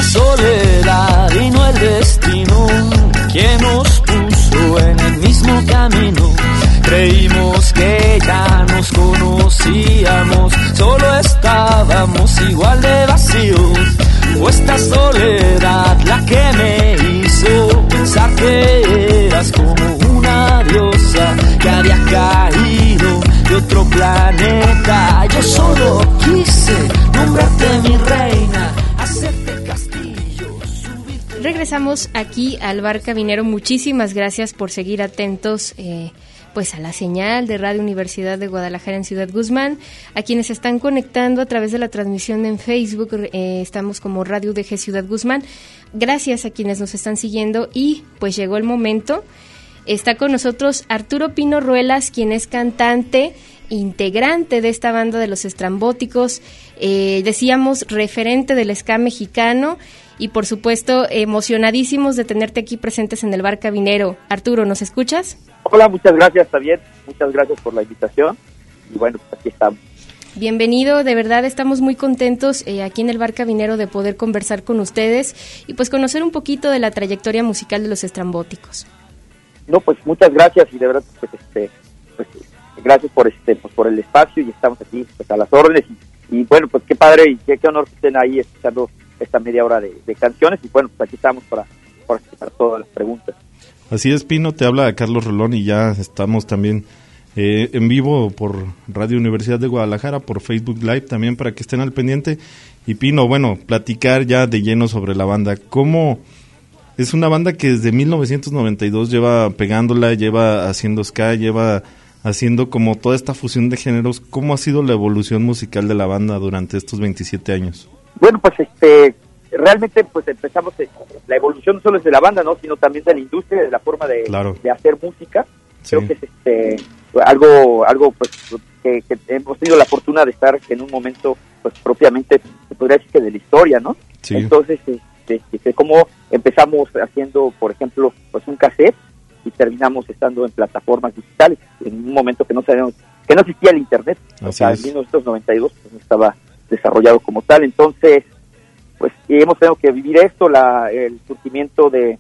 la soledad y no el destino que nos puso en el mismo camino. Creímos que ya nos conocíamos, solo estábamos igual de vacíos. Fue esta soledad la que me hizo pensar que eras como una diosa que había caído de otro planeta. Yo solo quise nombrarte mi reina, hacerte castillo, subirte. Regresamos aquí al Bar Cavinero. Muchísimas gracias por seguir atentos pues a la señal de Radio Universidad de Guadalajara en Ciudad Guzmán. A quienes se están conectando a través de la transmisión en Facebook, estamos como Radio UDG Ciudad Guzmán. Gracias a quienes nos están siguiendo y pues llegó el momento. Está con nosotros Arturo Pino Ruelas, quien es cantante, integrante de esta banda de Los Estrambóticos, decíamos referente del ska mexicano y por supuesto emocionadísimos de tenerte aquí presentes en el Bar Cavinero. Arturo, ¿nos escuchas? Hola, muchas gracias, está bien, muchas gracias por la invitación y bueno, pues aquí estamos. Bienvenido, de verdad estamos muy contentos aquí en el Bar Cavinero de poder conversar con ustedes y pues conocer un poquito de la trayectoria musical de Los Estrambóticos. No, pues muchas gracias y de verdad pues gracias por el espacio y estamos aquí pues, a las órdenes y bueno, pues qué padre y qué honor que estén ahí escuchando esta media hora de canciones y bueno, pues aquí estamos para todas las preguntas. Así es, Pino, te habla Carlos Rolón y ya estamos también en vivo por Radio Universidad de Guadalajara, por Facebook Live también para que estén al pendiente. Y Pino, bueno, platicar ya de lleno sobre la banda. ¿Cómo es una banda que desde 1992 lleva pegándola, lleva haciendo ska, lleva haciendo como toda esta fusión de géneros? ¿Cómo ha sido la evolución musical de la banda durante estos 27 años? Bueno, pues realmente pues empezamos, la evolución no solo es de la banda, ¿no? Sino también de la industria, de la forma de hacer música. Sí. Creo que es algo pues que hemos tenido la fortuna de estar en un momento pues propiamente, se podría decir que de la historia, ¿no? Sí. Entonces, cómo empezamos haciendo, por ejemplo, pues un cassette y terminamos estando en plataformas digitales, en un momento que no sabíamos, que no existía el internet. O sea, en 1992 pues no estaba desarrollado como tal, entonces pues hemos tenido que vivir esto, el surgimiento de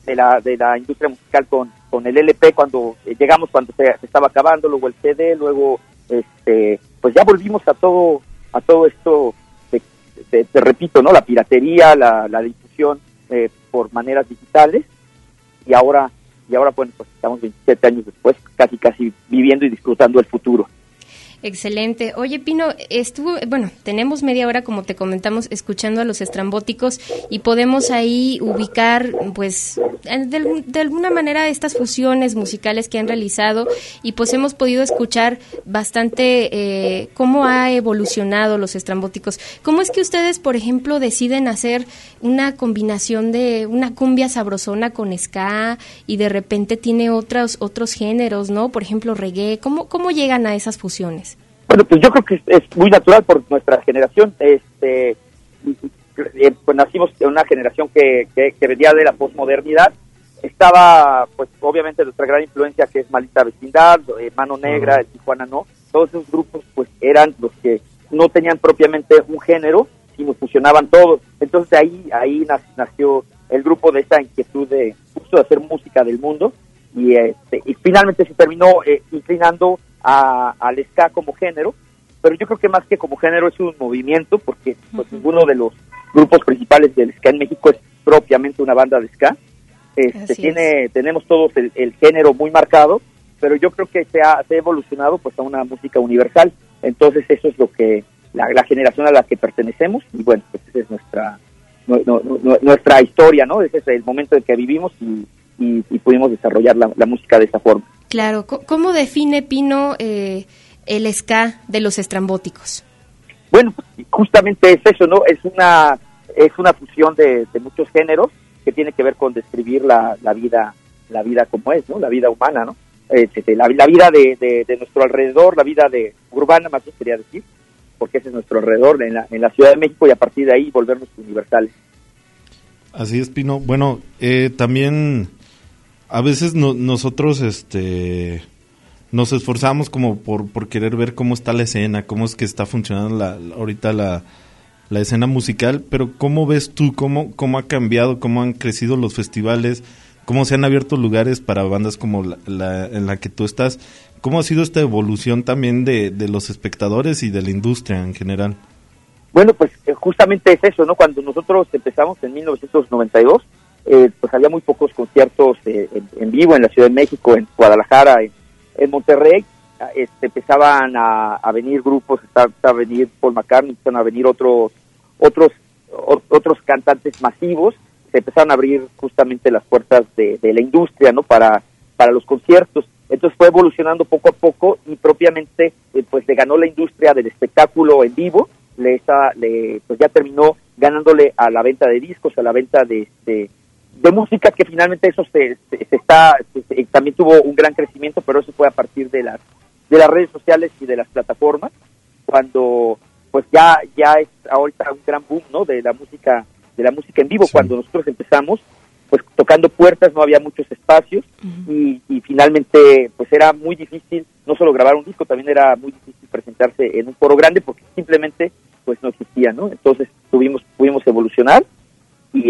la industria musical con el LP cuando llegamos, cuando se estaba acabando, luego el CD, luego pues ya volvimos a todo esto, te repito, ¿no? La piratería, la difusión por maneras digitales y ahora bueno, pues estamos 27 años después, casi viviendo y disfrutando el futuro. Excelente. Oye, Pino, tenemos media hora, como te comentamos, escuchando a Los Estrambóticos y podemos ahí ubicar, pues, de alguna manera estas fusiones musicales que han realizado y pues hemos podido escuchar bastante cómo ha evolucionado Los Estrambóticos. ¿Cómo es que ustedes, por ejemplo, deciden hacer una combinación de una cumbia sabrosona con ska y de repente tiene otros géneros, ¿no? Por ejemplo, reggae. ¿Cómo llegan a esas fusiones? Bueno, pues yo creo que es muy natural por nuestra generación. Pues nacimos en una generación que venía de la posmodernidad. Estaba, pues obviamente nuestra gran influencia que es Maldita Vecindad, Mano Negra, el Tijuana No. Todos esos grupos pues eran los que no tenían propiamente un género, sino fusionaban todos. Entonces ahí nació el grupo de esta inquietud de justo de hacer música del mundo y finalmente se terminó inclinando al ska como género, pero yo creo que más que como género es un movimiento, porque pues ninguno de los grupos principales del ska en México es propiamente una banda de ska. Tenemos todos el género muy marcado, pero yo creo que se ha evolucionado pues a una música universal. Entonces eso es lo que la generación a la que pertenecemos y bueno, pues esa es nuestra historia, ¿no? Ese es el momento en que vivimos y pudimos desarrollar la música de esa forma. Claro. ¿Cómo define, Pino, el ska de Los Estrambóticos? Bueno, justamente es eso, ¿no? Es una fusión de muchos géneros que tiene que ver con describir la vida como es, ¿no? La vida humana, ¿no? La vida de nuestro alrededor, la vida urbana, más bien quería decir, porque ese es nuestro alrededor en la Ciudad de México y a partir de ahí volvernos universales. Así es, Pino. Bueno, también a veces nosotros nos esforzamos como por querer ver cómo está la escena, cómo es que está funcionando ahorita la escena musical, pero ¿cómo ves tú, cómo ha cambiado, cómo han crecido los festivales, cómo se han abierto lugares para bandas como en la que tú estás? ¿Cómo ha sido esta evolución también de los espectadores y de la industria en general? Bueno, pues justamente es eso, ¿no? Cuando nosotros empezamos en 1992, pues había muy pocos conciertos en vivo en la Ciudad de México, en Guadalajara, en Monterrey. Empezaban a venir grupos, a venir Paul McCartney, empezaron a venir otros cantantes masivos, se empezaron a abrir justamente las puertas de la industria, ¿no? Para los conciertos. Entonces fue evolucionando poco a poco y propiamente pues le ganó la industria del espectáculo en vivo, pues ya terminó ganándole a la venta de discos, a la venta de música, que finalmente eso también tuvo un gran crecimiento, pero eso fue a partir de las redes sociales y de las plataformas, cuando pues ya es ahorita un gran boom, ¿no? de la música en vivo. Sí. Cuando nosotros empezamos pues tocando puertas, no había muchos espacios. Uh-huh. y finalmente pues era muy difícil no solo grabar un disco, también era muy difícil presentarse en un foro grande porque simplemente pues no existía, ¿no? Entonces pudimos evolucionar y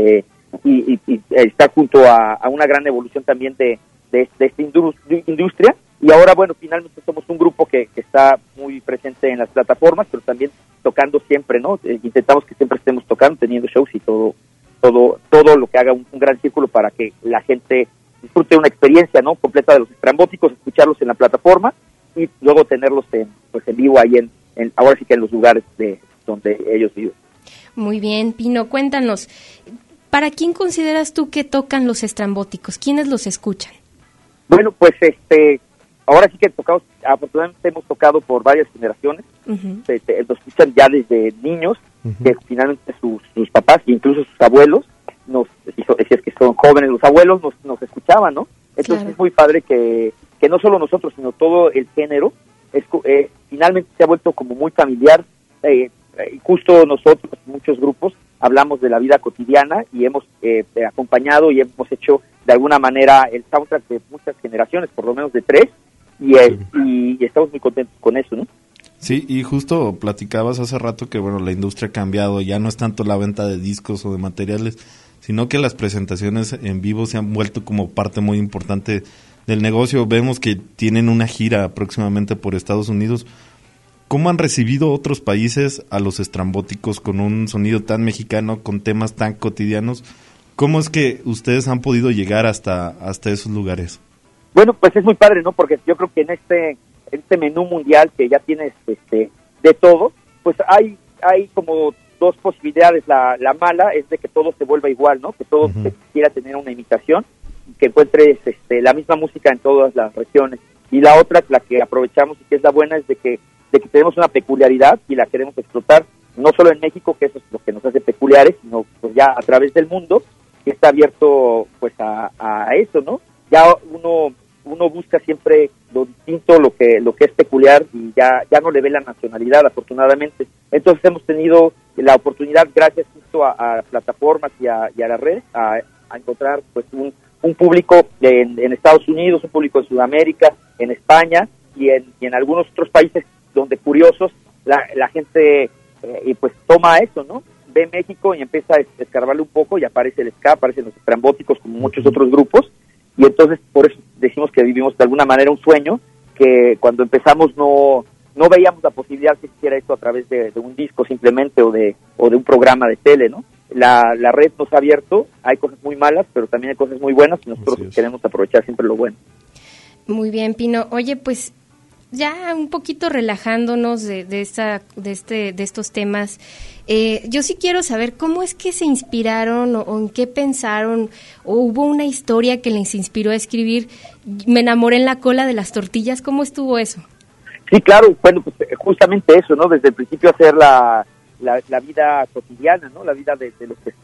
está junto a una gran evolución también de esta industria. Y ahora, bueno, finalmente somos un grupo que está muy presente en las plataformas, pero también tocando siempre, ¿no? Intentamos que siempre estemos tocando, teniendo shows y todo lo que haga un gran círculo para que la gente disfrute una experiencia, ¿no? Completa de los estrambóticos, escucharlos en la plataforma y luego tenerlos en vivo ahí ahora sí que en los lugares donde ellos viven. Muy bien, Pino, cuéntanos, ¿para quién consideras tú que tocan los estrambóticos? ¿Quiénes los escuchan? Bueno, pues ahora sí que afortunadamente hemos tocado por varias generaciones. Uh-huh. Los escuchan ya desde niños, uh-huh, que finalmente sus papás e incluso sus abuelos, si es que son jóvenes, los abuelos nos escuchaban, ¿no? Entonces claro, es muy padre que no solo nosotros, sino todo el género, finalmente se ha vuelto como muy familiar. Justo nosotros, muchos grupos, hablamos de la vida cotidiana y hemos acompañado y hemos hecho de alguna manera el soundtrack de muchas generaciones, por lo menos de 3, y estamos muy contentos con eso, ¿no? Sí, y justo platicabas hace rato que, bueno, la industria ha cambiado, ya no es tanto la venta de discos o de materiales, sino que las presentaciones en vivo se han vuelto como parte muy importante del negocio. Vemos que tienen una gira próximamente por Estados Unidos. ¿Cómo han recibido otros países a los estrambóticos con un sonido tan mexicano, con temas tan cotidianos? ¿Cómo es que ustedes han podido llegar hasta esos lugares? Bueno, pues es muy padre, ¿no? Porque yo creo que en este menú mundial que ya tienes de todo, pues hay como dos posibilidades. La mala es de que todo se vuelva igual, ¿no? Que todo uh-huh, quiera tener una imitación, que encuentres la misma música en todas las regiones. Y la otra, la que aprovechamos y que es la buena, es de que tenemos una peculiaridad y la queremos explotar, no solo en México, que eso es lo que nos hace peculiares, sino pues ya a través del mundo, que está abierto pues a eso, ¿no? Ya uno busca siempre lo distinto, lo que es peculiar, y ya no le ve la nacionalidad, afortunadamente. Entonces hemos tenido la oportunidad, gracias justo a plataformas y a la red, a encontrar pues un público en Estados Unidos, un público en Sudamérica, en España y en algunos otros países donde, curiosos, la gente pues toma eso, ¿no? Ve México y empieza a escarbarle un poco y aparece el ska, aparecen los estrambóticos, como muchos otros grupos, y entonces por eso decimos que vivimos de alguna manera un sueño, que cuando empezamos no veíamos la posibilidad que hiciera esto a través de un disco simplemente o de un programa de tele, ¿no? La red nos ha abierto, hay cosas muy malas, pero también hay cosas muy buenas y nosotros queremos aprovechar siempre lo bueno. Muy bien, Pino. Oye, pues ya un poquito relajándonos de estos temas, yo sí quiero saber cómo es que se inspiraron o en qué pensaron, o hubo una historia que les inspiró a escribir Me enamoré en la cola de las tortillas. ¿Cómo estuvo eso? Sí, claro, bueno, pues justamente eso, ¿no? Desde el principio hacer la vida cotidiana, ¿no? La vida de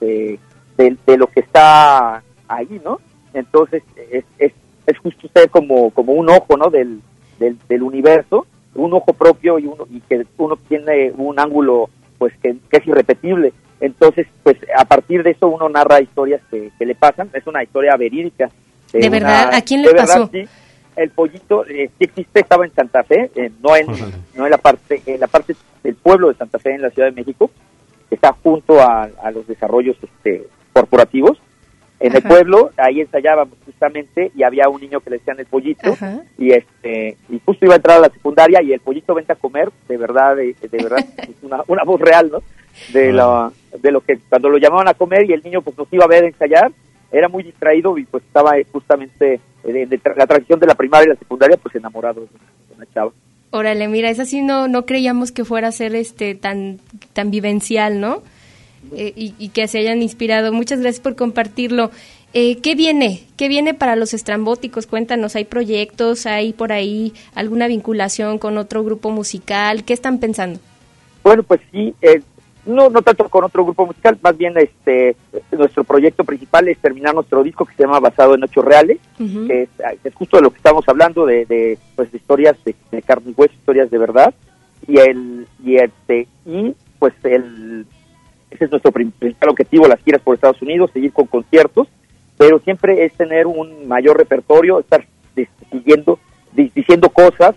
lo que está ahí, ¿no? Entonces es justo ser como un ojo, ¿no? del universo, un ojo propio y que uno tiene un ángulo pues que es irrepetible. Entonces, pues a partir de eso uno narra historias que le pasan. Es una historia verídica. ¿De verdad? ¿A quién le pasó? Verdad, sí. El pollito sí existe, estaba en Santa Fe, no en la parte del pueblo de Santa Fe, en la Ciudad de México, empieza junto a los desarrollos corporativos. En el pueblo, ahí ensayábamos justamente, y había un niño que le decían el Pollito, y justo iba a entrar a la secundaria, y el Pollito vente a comer, de verdad, es una voz real, ¿no? De lo que cuando lo llamaban a comer y el niño pues nos iba a ver ensayar, era muy distraído y pues estaba justamente de la transición de la primaria y la secundaria, pues enamorado de una chava. Órale, mira, esa sí no creíamos que fuera a ser tan vivencial, ¿no? Y que se hayan inspirado. Muchas gracias por compartirlo. ¿Qué viene para los estrambóticos? Cuéntanos, ¿hay proyectos? ¿Hay por ahí alguna vinculación con otro grupo musical? ¿Qué están pensando? Bueno, pues sí, no tanto con otro grupo musical, más bien nuestro proyecto principal es terminar nuestro disco que se llama Basado en Hechos Reales, que es justo de lo que estamos hablando, de historias de carne y hueso, historias de verdad, ese es nuestro principal objetivo, las giras por Estados Unidos, seguir con conciertos, pero siempre es tener un mayor repertorio, estar diciendo cosas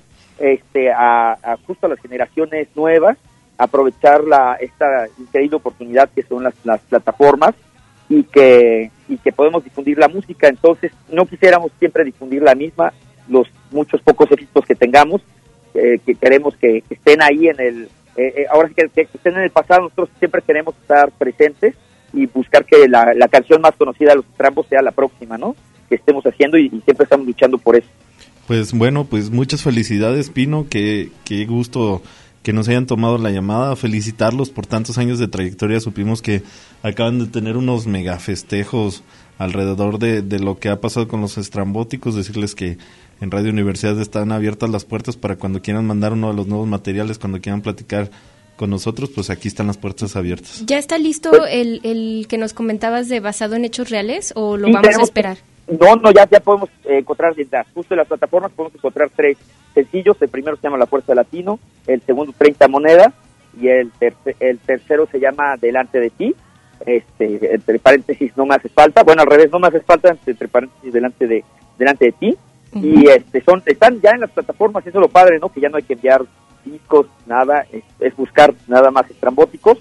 a justo a las generaciones nuevas, aprovechar esta increíble oportunidad que son las plataformas y que podemos difundir la música. Entonces no quisiéramos siempre difundir la misma, los muchos pocos éxitos que tengamos, que queremos que estén ahí ahora sí que estén en el pasado. Nosotros siempre queremos estar presentes y buscar que la canción más conocida de los Estrambos sea la próxima, ¿no? Que estemos haciendo y siempre estamos luchando por eso. Pues bueno, pues muchas felicidades, Pino, qué gusto que nos hayan tomado la llamada, felicitarlos por tantos años de trayectoria. Supimos que acaban de tener unos mega festejos alrededor de lo que ha pasado con los estrambóticos, decirles que en Radio Universidad están abiertas las puertas para cuando quieran mandar uno de los nuevos materiales, cuando quieran platicar con nosotros, pues aquí están las puertas abiertas. ¿Ya está listo el que nos comentabas de Basado en Hechos Reales o lo vamos a esperar? No, ya podemos encontrar, justo en las plataformas podemos encontrar 3 sencillos. El primero se llama La Fuerza Latino, el segundo 30 Monedas y el tercero se llama Delante de Ti, entre paréntesis No Me Haces Falta, bueno al revés, No Me Haces Falta, entre paréntesis Delante de Ti. Y están ya en las plataformas, eso es lo padre, ¿no? Que ya no hay que enviar discos, nada, es buscar nada más estrambóticos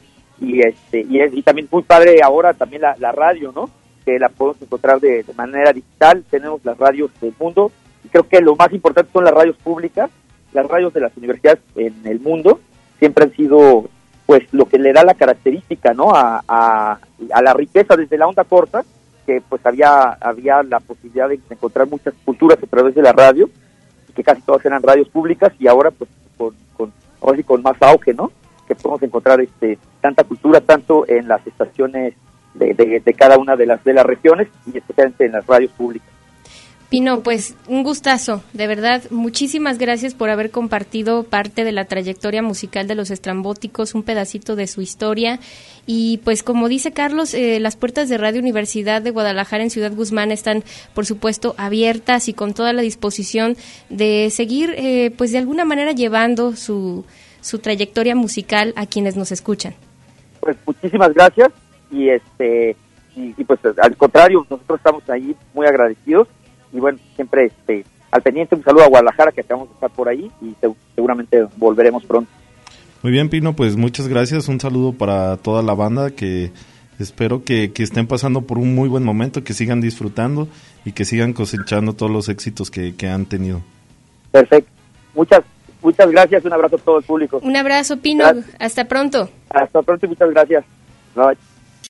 y también muy padre ahora también la radio, ¿no? Que la podemos encontrar de manera digital. Tenemos las radios del mundo y creo que lo más importante son las radios públicas. Las radios de las universidades en el mundo siempre han sido pues lo que le da la característica, ¿no? a la riqueza desde la onda corta, que pues había la posibilidad de encontrar muchas culturas a través de la radio, que casi todas eran radios públicas, y ahora pues con más auge, ¿no? Que podemos encontrar tanta cultura, tanto en las estaciones de cada una de las regiones y especialmente en las radios públicas. Pino, pues un gustazo, de verdad, muchísimas gracias por haber compartido parte de la trayectoria musical de los estrambóticos, un pedacito de su historia, y pues como dice Carlos, las puertas de Radio Universidad de Guadalajara en Ciudad Guzmán están por supuesto abiertas y con toda la disposición de seguir pues de alguna manera llevando su trayectoria musical a quienes nos escuchan. Pues muchísimas gracias y pues al contrario, nosotros estamos ahí muy agradecidos. Y bueno, siempre al pendiente, un saludo a Guadalajara, que acabamos de estar por ahí y seguramente volveremos pronto. Muy bien, Pino, pues muchas gracias, un saludo para toda la banda, que espero que estén pasando por un muy buen momento, que sigan disfrutando y que sigan cosechando todos los éxitos que han tenido. Perfecto, muchas gracias, un abrazo a todo el público. Un abrazo, Pino, gracias. Hasta pronto. Hasta pronto y muchas gracias. Bye.